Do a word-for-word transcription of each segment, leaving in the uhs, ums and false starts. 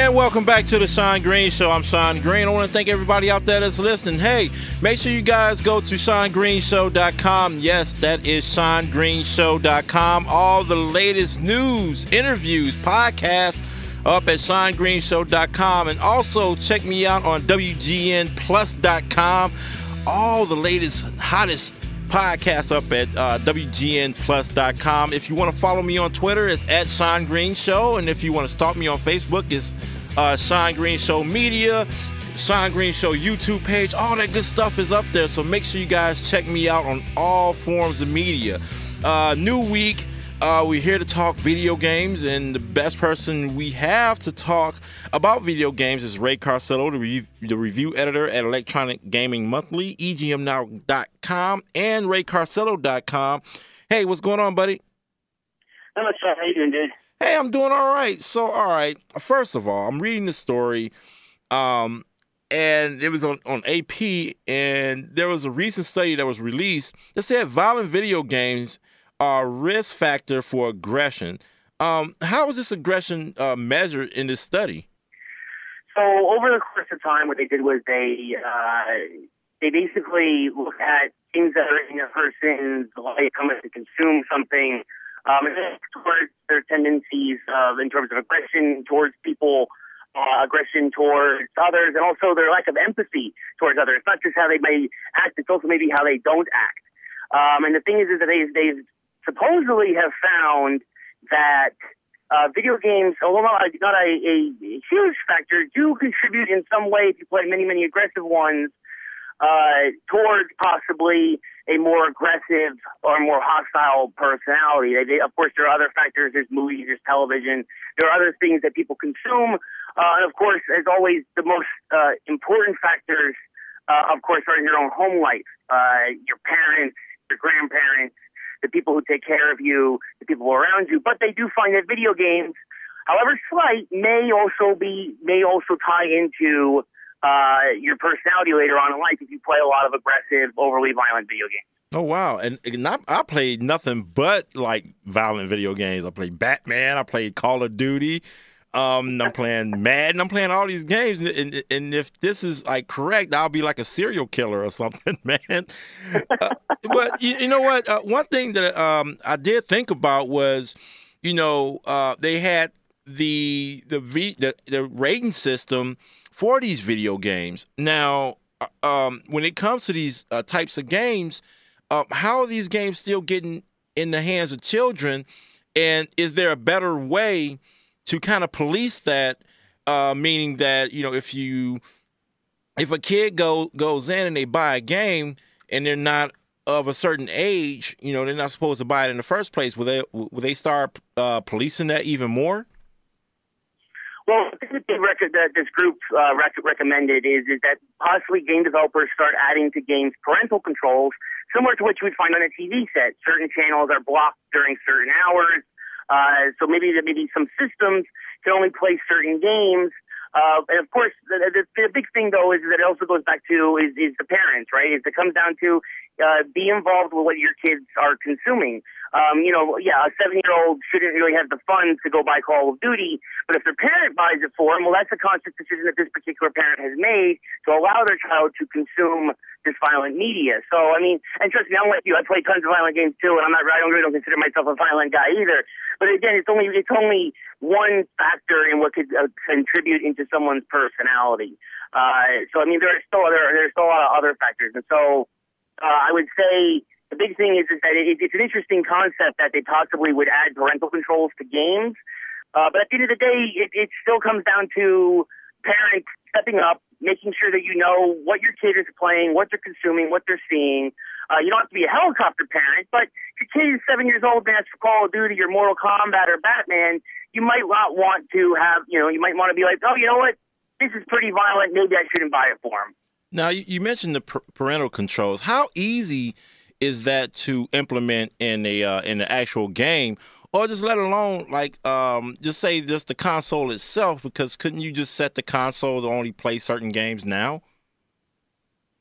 And welcome back to the Sean Green Show. I'm Sean Green. I want to thank everybody out there that's listening. Hey, make sure you guys go to sean green show dot com. Yes, that is sean green show dot com. All the latest news, interviews, podcasts up at sean green show dot com. And also check me out on w g n plus dot com. All the latest, hottest podcasts up at uh, w g n plus dot com. If you want to follow me on Twitter, it's at Sean Green Show. And if you want to stalk me on Facebook, it's uh, Sean Green Show Media, Sean Green Show YouTube page. All that good stuff is up there. So make sure you guys check me out on all forms of media. Uh, new week. Uh, we're here to talk video games, and the best person we have to talk about video games is Ray Carsello, the, re- the review editor at Electronic Gaming Monthly, e g m now dot com, and ray carsello dot com. Hey, what's going on, buddy? How much How you doing, dude? Hey, I'm doing all right. So, all right, first of all, I'm reading the story, um, and it was on, on A P, and there was a recent study that was released that said violent video games are a risk factor for aggression. Um, how is this aggression uh, measured in this study? So over the course of time, what they did was they uh, they basically looked at things that are in a person's life, coming to consume something, um, and then towards their tendencies uh, in terms of aggression towards people, uh, aggression towards others, and also their lack of empathy towards others. It's not just how they may act; it's also maybe how they don't act. Um, and the thing is, is that they they've supposedly have found that uh, video games, although not, a, not a, a huge factor, do contribute in some way, if you play many, many aggressive ones, uh, towards possibly a more aggressive or more hostile personality. They, they, of course, there are other factors. There's movies, there's television. There are other things that people consume. Uh, and, of course, as always, the most uh, important factors, uh, of course, are in your own home life, uh, your parents, your grandparents, the people who take care of you, the people around you. But they do find that video games, however slight, may also be may also tie into uh, your personality later on in life if you play a lot of aggressive, overly violent video games. Oh, wow. And, and I, I played nothing but, like, violent video games. I played Batman. I played Call of Duty. Um, I'm playing Madden. I'm playing all these games. And, and if this is, like, correct, I'll be like a serial killer or something, man. Uh, but you, you know what? Uh, one thing that um, I did think about was, you know, uh, they had the the, v, the the rating system for these video games. Now, um, when it comes to these uh, types of games, uh, how are these games still getting in the hands of children? And is there a better way to kind of police that, uh, meaning that, you know, if you, if a kid go goes in and they buy a game and they're not of a certain age, you know, they're not supposed to buy it in the first place, will they, will they start uh, policing that even more? Well, the thing that, they rec- that this group uh, rec- recommended is, is that possibly game developers start adding to games parental controls, similar to what you would find on a T V set. Certain channels are blocked during certain hours. Uh, so maybe maybe some systems can only play certain games. Uh, and of course, the, the, the big thing though is that it also goes back to is, is the parents, right? Is it comes down to uh, be involved with what your kids are consuming. Um, you know, yeah, a seven-year-old shouldn't really have the funds to go buy Call of Duty, but if their parent buys it for them, well, that's a conscious decision that this particular parent has made to allow their child to consume this violent media. So, I mean, and trust me, I'm like you. I play tons of violent games too, and I'm not. I don't really don't consider myself a violent guy either. But again, it's only it's only one factor in what could uh, contribute into someone's personality. Uh, so, I mean, there are still there there's still a lot of other factors, and so uh, I would say. The big thing is, is that it, it's an interesting concept that they possibly would add parental controls to games. Uh, but at the end of the day, it, it still comes down to parents stepping up, making sure that you know what your kid is playing, what they're consuming, what they're seeing. Uh, you don't have to be a helicopter parent, but if your kid is seven years old and asks for Call of Duty or Mortal Kombat or Batman, you might not want to have, you know, you might want to be like, oh, you know what? This is pretty violent. Maybe I shouldn't buy it for him. Now, you, you mentioned the parental controls. How easy is that to implement in a uh, in the actual game, or just let alone like um, just say just the console itself? Because couldn't you just set the console to only play certain games now?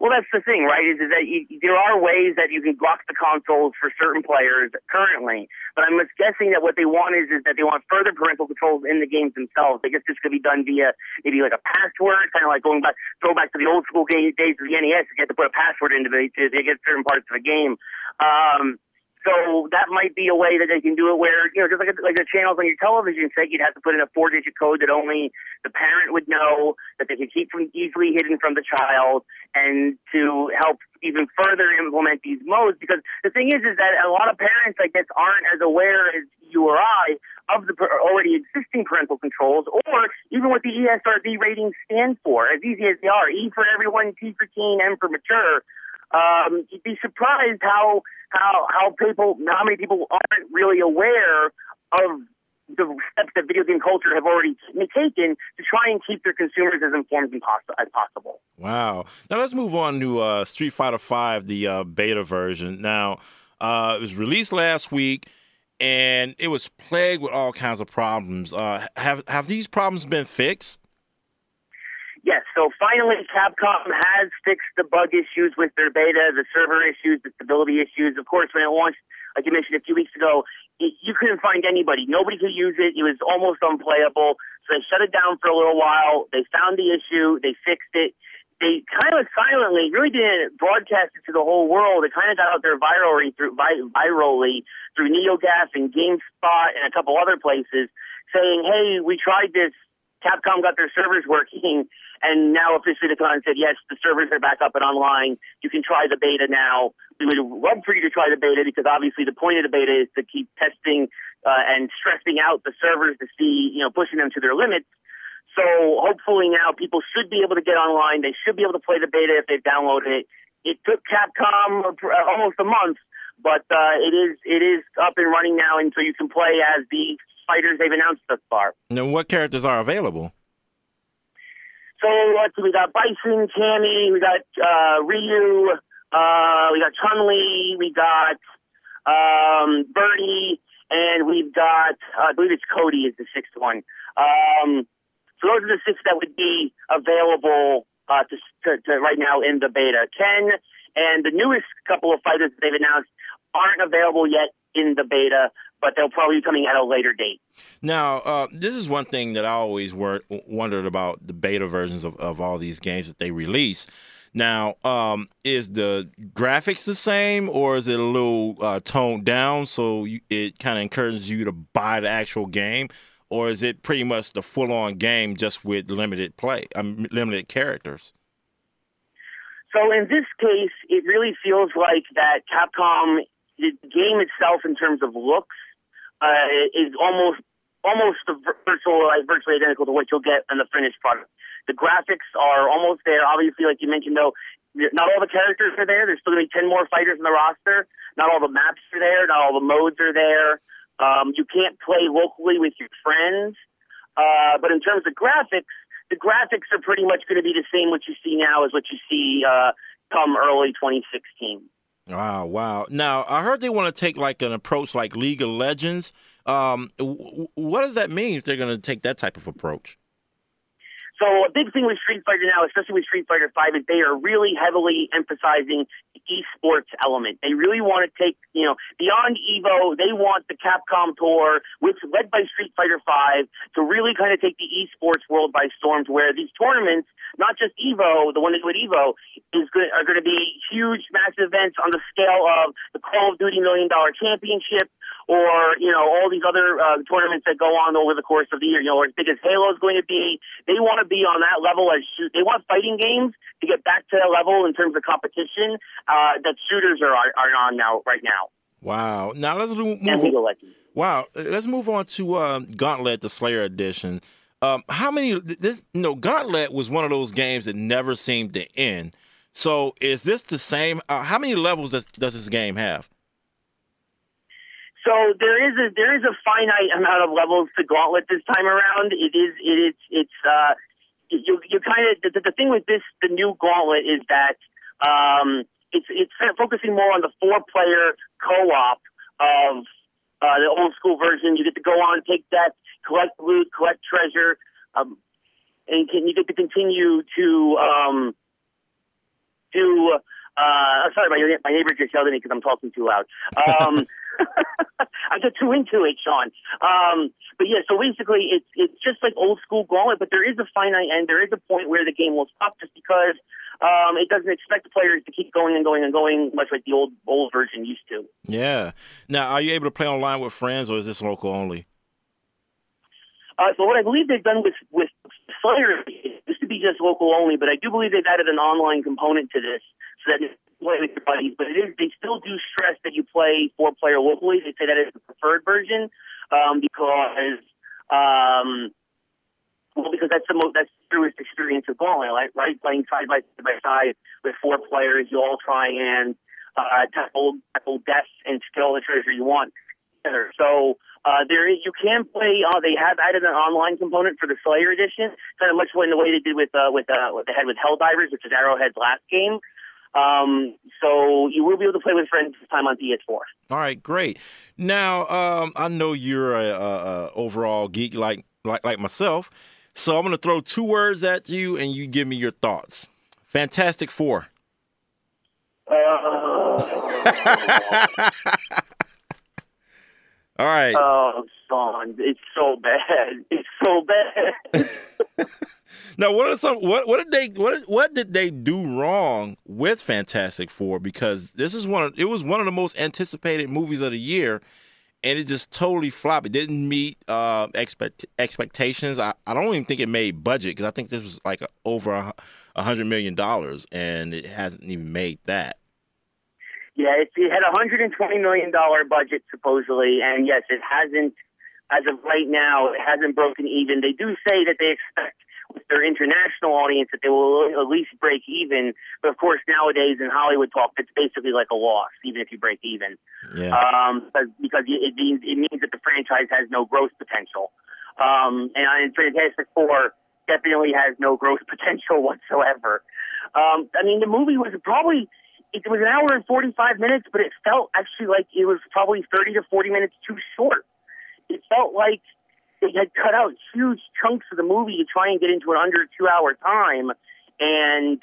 Well, that's the thing, right? Is, is that you, there are ways that you can block the consoles for certain players currently, but I'm just guessing that what they want is, is that they want further parental controls in the games themselves. I guess this could be done via maybe like a password, kind of like going back, throw back to the old school game, days of the N E S. You get to put a password into it to, to get certain parts of the game. Um, So that might be a way that they can do it where, you know, just like, a, like the channels on your television set, you'd have to put in a four-digit code that only the parent would know, that they could keep from easily hidden from the child, and to help even further implement these modes. Because the thing is, is that a lot of parents, I guess, aren't as aware as you or I of the already existing parental controls, or even what the E S R B ratings stand for, as easy as they are. E for everyone, T for teen, M for mature. Um, you'd be surprised how how how people how many people aren't really aware of the steps that video game culture have already taken to try and keep their consumers as informed as possible. Wow. Now let's move on to uh, Street Fighter five, the uh, beta version. Now uh, it was released last week, and it was plagued with all kinds of problems. Uh, have have these problems been fixed? Yes, so finally Capcom has fixed the bug issues with their beta, the server issues, the stability issues. Of course, when it launched, like you mentioned a few weeks ago, it, you couldn't find anybody. Nobody could use it. It was almost unplayable. So they shut it down for a little while. They found the issue. They fixed it. They kind of silently, really didn't broadcast it to the whole world. It kind of got out there virally through, virally through NeoGAF and GameSpot and a couple other places saying, hey, we tried this. Capcom got their servers working, and now officially they come out and said, yes, the servers are back up and online. You can try the beta now. We would love for you to try the beta because obviously the point of the beta is to keep testing uh, and stressing out the servers to see, you know, pushing them to their limits. So hopefully now people should be able to get online. They should be able to play the beta if they've downloaded it. It took Capcom almost a month, but uh, it is it is up and running now, and so you can play as the fighters they've announced thus far. Now, what characters are available? So let's see, we got Bison, Cammy, we got uh, Ryu, uh, we got Chun-Li, we got um, Birdie, and we've got, uh, I believe it's Cody is the sixth one. Um, so those are the six that would be available uh, to, to, to right now in the beta. Ken and the newest couple of fighters that they've announced aren't available yet in the beta, but they'll probably be coming at a later date. Now, uh, this is one thing that I always wor- wondered about the beta versions of, of all these games that they release. Now, um, is the graphics the same, or is it a little uh, toned down so you, it kind of encourages you to buy the actual game, or is it pretty much the full-on game just with limited play, um, limited characters? So in this case, it really feels like that Capcom, the game itself in terms of looks, uh, is almost almost a virtual, like virtually identical to what you'll get in the finished product. The graphics are almost there. Obviously, like you mentioned, though, not all the characters are there. There's still going to be ten more fighters in the roster. Not all the maps are there. Not all the modes are there. Um, you can't play locally with your friends. Uh, but in terms of graphics, the graphics are pretty much going to be the same what you see now as what you see uh, come early twenty sixteen. Wow, wow. Now, I heard they want to take like an approach like League of Legends. Um, w- what does that mean if they're going to take that type of approach? So a big thing with Street Fighter now, especially with Street Fighter five, is they are really heavily emphasizing the esports element. They really want to take, you know, beyond EVO, they want the Capcom Tour, which led by Street Fighter five, to really kind of take the esports world by storm, to where these tournaments, not just EVO, the one they do at EVO, is good, are going to be huge, massive events on the scale of the Call of Duty Million Dollar Championship, or, you know, all these other uh, tournaments that go on over the course of the year, you know, or as big as Halo is going to be. They want to be on that level as shoot. They want fighting games to get back to that level in terms of competition uh, that shooters are, are are on now, right now. Wow. Now let's move. And League of Legends. Wow. Let's move on to uh, Gauntlet, the Slayer Edition. Um, how many? This you know, Gauntlet was one of those games that never seemed to end. So is this the same? Uh, how many levels does does this game have? So there is a there is a finite amount of levels to Gauntlet this time around. It is it is it's uh you you kind of the, the thing with this the new Gauntlet is that um it's it's focusing more on the four player co-op of uh, the old school version. You get to go on, take that, collect loot, collect treasure, um, and can, you get to continue to um do. Uh, sorry, my my neighbor just yelled at me because I'm talking too loud. Um, I get too into it, Sean. Um, but yeah, so basically, it's it's just like old school Gauntlet, but there is a finite end. There is a point where the game will stop, just because um, it doesn't expect the players to keep going and going and going, much like the old old version used to. Yeah. Now, are you able to play online with friends, or is this local only? Uh, so what I believe they've done with with Slayer, it used to be just local only, but I do believe they've added an online component to this, so that you play with your buddies. But it is they still do stress that you play four player locally. They say that is the preferred version um, because um, well because that's the most that's the truest experience of Gauntlet, right? Right, playing side by side by side with four players, you all try and uh, tackle tackle death and steal all the treasure you want together. So. Uh, there is, you can play. Uh, they have added an online component for the Slayer edition, kind of much in the way they did with uh, with uh, what they had with Helldivers, which is Arrowhead's last game. Um, so you will be able to play with friends this time on P S four. All right, great. Now, um, I know you're a, a, a overall geek like like like myself, so I'm going to throw two words at you, and you give me your thoughts. Fantastic Four. Uh, All right. Oh, Sean, it's so bad. It's so bad. Now, what are some what what did they what what did they do wrong with Fantastic Four? Because this is one of it was one of the most anticipated movies of the year, and it just totally flopped. It didn't meet uh, expect expectations. I, I don't even think it made budget, because I think this was like a, over a, a hundred million dollars, and it hasn't even made that. Yeah, it, it had a one hundred twenty million dollars budget, supposedly, and yes, it hasn't, as of right now, it hasn't broken even. They do say that they expect, with their international audience, that they will at least break even, but of course, nowadays, in Hollywood talk, it's basically like a loss, even if you break even. Yeah. Um, because it means, it means that the franchise has no growth potential. Um, and, and Fantastic Four definitely has no growth potential whatsoever. Um, I mean, the movie was probably... It was an hour and forty-five minutes, but it felt actually like it was probably thirty to forty minutes too short. It felt like they had cut out huge chunks of the movie to try and get into an under two-hour time, and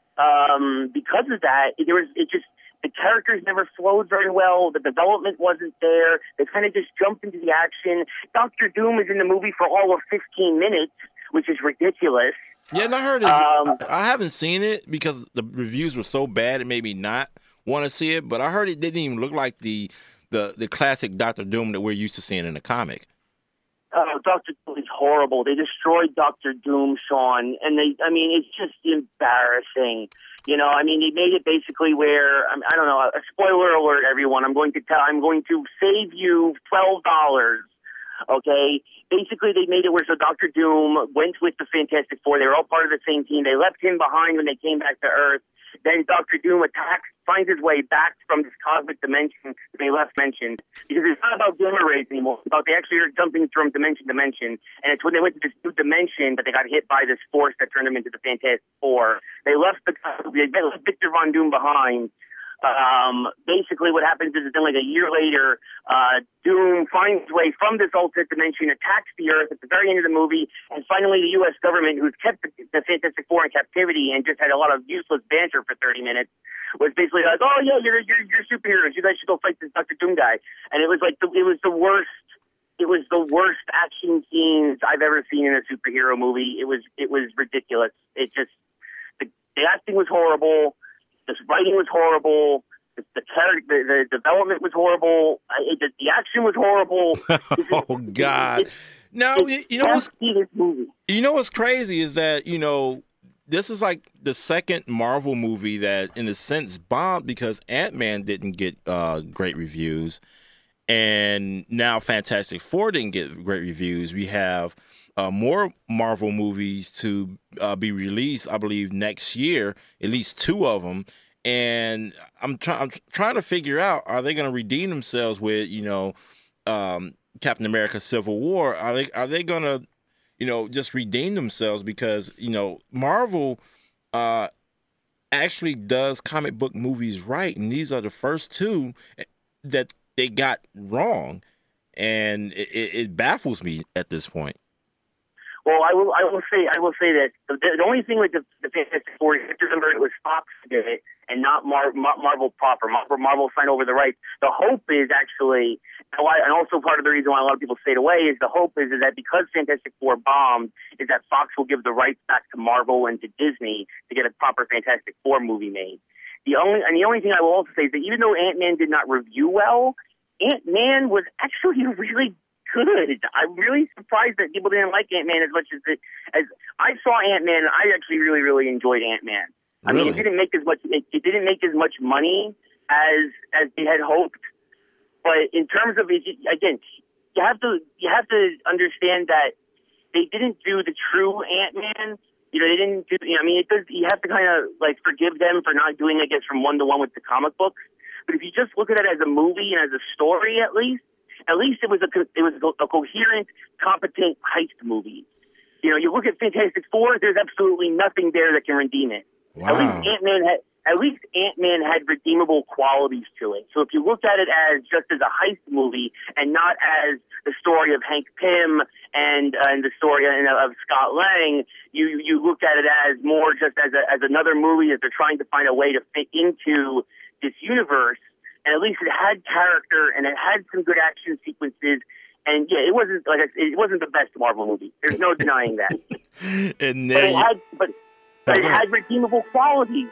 um, because of that, it, there was it just the characters never flowed very well. The development wasn't there. They kind of just jumped into the action. Doctor Doom is in the movie for all of fifteen minutes, which is ridiculous. Yeah, and I heard it. Um, I haven't seen it because the reviews were so bad it made me not want to see it. But I heard it didn't even look like the the the classic Doctor Doom that we're used to seeing in the comic. Oh, Doctor Doom is horrible. They destroyed Doctor Doom, Sean, and they. I mean, it's just embarrassing. You know, I mean, they made it basically where I don't know. A spoiler alert, everyone. I'm going to tell. I'm going to save you twelve dollars. Okay, basically they made it where so Doctor Doom went with the Fantastic Four. They were all part of the same team. They left him behind when they came back to Earth. Then Doctor Doom attacks, finds his way back from this cosmic dimension that they left mentioned. Because it's not about gamma rays anymore. It's about they actually are jumping from dimension to dimension. And it's when they went to this new dimension that they got hit by this force that turned them into the Fantastic Four. They left the they left Victor Von Doom behind. Um, basically what happens is then like a year later, uh, Doom finds his way from this alternate dimension, attacks the Earth at the very end of the movie, and finally the U S government, who's kept the, the Fantastic Four in captivity and just had a lot of useless banter for thirty minutes, was basically like, oh yeah, you're, you're, you're superheroes, you guys should go fight this Doctor Doom guy. And it was like, the, it was the worst, it was the worst action scenes I've ever seen in a superhero movie. It was, it was ridiculous. It just, the, the acting was horrible. The writing was horrible. The the, the, the development was horrible. It, the, the action was horrible. Oh God! It, it, now it, you know what's you know what's crazy is that you know this is like the second Marvel movie that, in a sense, bombed because Ant-Man didn't get uh, great reviews, and now Fantastic Four didn't get great reviews. We have Uh, more Marvel movies to uh, be released, I believe, next year, at least two of them. And I'm, try- I'm trying to figure out, are they going to redeem themselves with, you know, um, Captain America Civil War? Are they, are they going to, you know, just redeem themselves? Because, you know, Marvel uh, actually does comic book movies right. And these are the first two that they got wrong. And it, it baffles me at this point. Well, I will. I will say. I will say that the, the only thing with the, the Fantastic Four is if you remember it was Fox who did it and not Mar, Mar, Marvel proper. Marvel, Marvel signed over the rights. The hope is actually, and, why, and also part of the reason why a lot of people stayed away is the hope is, is that because Fantastic Four bombed, is that Fox will give the rights back to Marvel and to Disney to get a proper Fantastic Four movie made. The only and the only thing I will also say is that even though Ant-Man did not review well, Ant-Man was actually really good. I'm really surprised that people didn't like Ant-Man as much as it, as I saw Ant-Man. And I actually really, really enjoyed Ant-Man. I Really? mean, it didn't make as much. It, it didn't make as much money as as they had hoped. But in terms of it, again, you have to you have to understand that they didn't do the true Ant-Man. You know, they didn't do. You know, I mean, it does. You have to kind of like forgive them for not doing, I guess, from one to one with the comic books. But if you just look at it as a movie and as a story, at least. At least it was a it was a coherent, competent heist movie. You know, you look at Fantastic Four, there's absolutely nothing there that can redeem it. Wow. At least Ant-Man had at least Ant-Man had redeemable qualities to it. So if you looked at it as just as a heist movie and not as the story of Hank Pym and uh, and the story of Scott Lang, you you looked at it as more just as a, as another movie that they're trying to find a way to fit into this universe. And at least it had character, and it had some good action sequences. And yeah, it wasn't like I said, it wasn't the best Marvel movie. There's no denying that. and but it you, had, but, but it had redeemable qualities.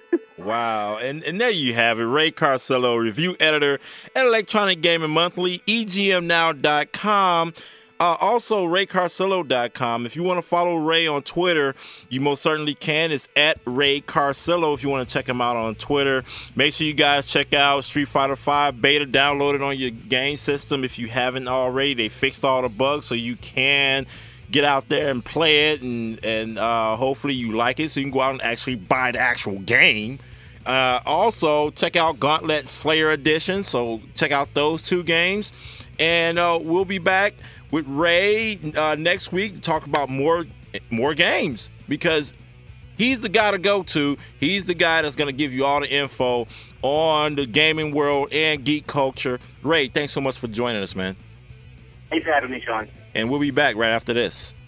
Wow. And and there you have it. Ray Carcillo, review editor at Electronic Gaming Monthly, E G M now dot com. Uh, also, Ray Carcillo dot com. If you want to follow Ray on Twitter, you most certainly can. It's at Ray Carcillo if you want to check him out on Twitter. Make sure you guys check out Street Fighter five beta. Download it on your game system if you haven't already. They fixed all the bugs so you can get out there and play it, and, and uh, hopefully you like it so you can go out and actually buy the actual game. Uh, also, check out Gauntlet Slayer Edition. So check out those two games. And uh, we'll be back with Ray uh, next week to talk about more more games, because he's the guy to go to. He's the guy that's going to give you all the info on the gaming world and geek culture. Ray, thanks so much for joining us, man. Thanks for having me, Sean. And we'll be back right after this.